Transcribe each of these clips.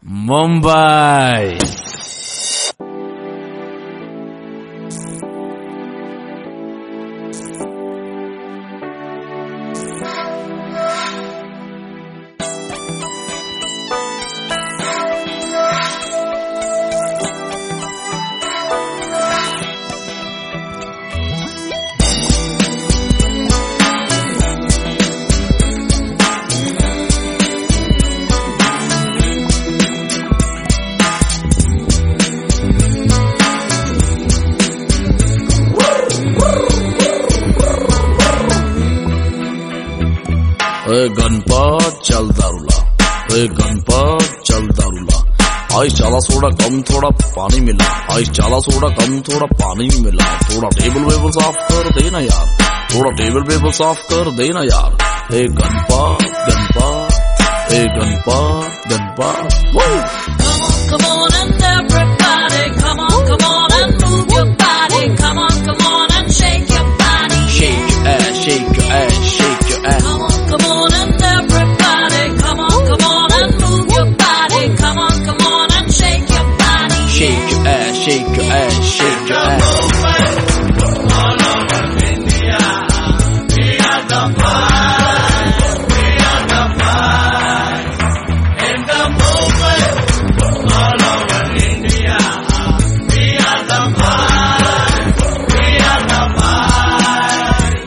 मुंबई। गणपत चल दारूला, गणपत चल दारूला। आइस चाला सोडा कम थोड़ा पानी मिला, आइस चाला सोडा कम थोड़ा पानी मिला। थोड़ा टेबल वेबल साफ कर देना यार, थोड़ा टेबल वेबल साफ कर देना यार। Ganpat Ganpat Ganpat Ganpat. Come on and everybody, come on and move your body. Come on and shake your body. Shake your ass, shake your ass, shake your ass. Come on and everybody, come on and move your body. Come on and shake your body. Shake your ass, shake your ass, shake your ass. All over India, we are the fight, we are the fight. In the movement, all over India, we are the fight, we are the fight.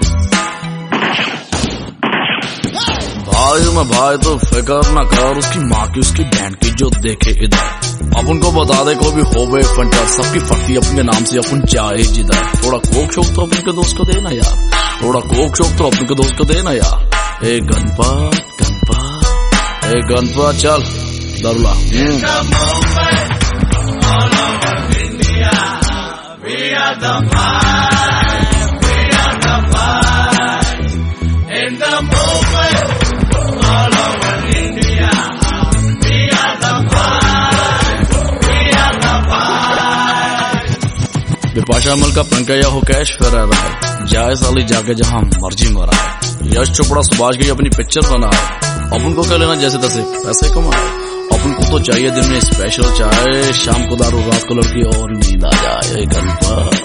भाई मैं भाई तो फिकर न कर उसकी माँ की उसकी बहन की जो देखे इधर। अपन को बता दे कोई भी हो गए फंटर, सबकी फटती अपने नाम से अपन चाहे जिधर। थोड़ा कोक शोक तो अपने के दोस्त को देना यार, थोड़ा कोक शोक तो अपने के दोस्त को देना यार। गणपत गणपत गणपत चल दारूला। In the movement, all over India, we are the fight, we are the fight. In the movement, all over India, we are the fight, we are the fight. Bipasha मल का पंकया हो कैश फरार है, जाए साली जाके जहां मर्जी मरा है। यश चोपड़ा सुभाष की अपनी पिक्चर बना है, अपन को क्या लेना जैसे तैसे पैसे कमाए। अपन को तो चाहिए दिन में स्पेशल चाय, शाम को दारू रात को लड़की और नींद आ जाए। गणपत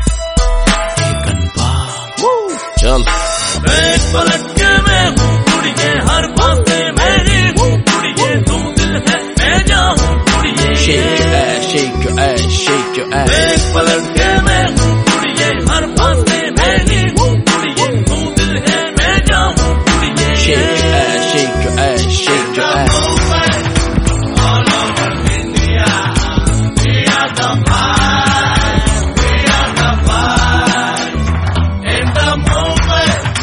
चल। एक पलट के मैं हूँ कुड़िए, हर बात में मेरी हूँ कुड़िए। तू दिल है मैं जाऊँ कुड़िए। Shake your ass, shake your ass, shake your ass. एक पलट के मैं हूँ कुड़िए, हर बात में मेरी हूँ कुड़िए। तू दिल है मैं जाऊँ कुड़िए। Shake your ass, shake your ass, shake your ass. All over India, we are the fight, we are the fight. In the movement,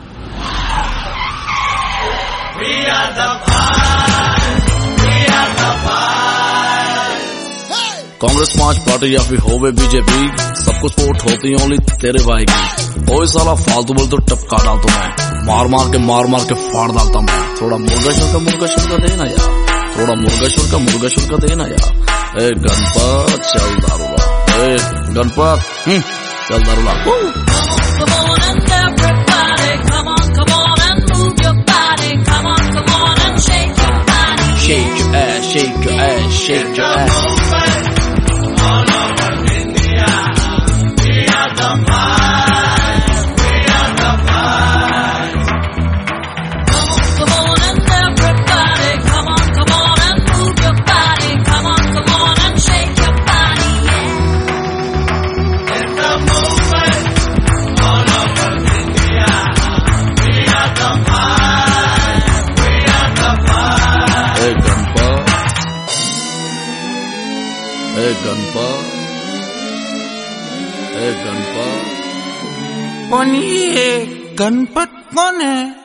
we are the fight, we are the fight. Congress पांच party या फिर होवे BJP, सबको support होती है only तेरे भाई की। कोई साला फालतू बोल तो टपका डालता मैं, मार मार के फाड़ डालता मैं। थोड़ा मुर्गा शुर का देना यार, थोड़ा मुर्गा शुर का देना यार। गणपत चल दारूला, गणपत चल दारूला। Come on and everybody, come on and move your body. Come on and shake your body. Shake your ass, shake your ass, shake your ass. All over India, we are the fight, we are the fight. Come on and everybody, come on and move your body. Come on and shake your body. In the movement, all over India, we are the fight, we are the fight. Ganpat Ganpat. कौन ये गणपत कौन है?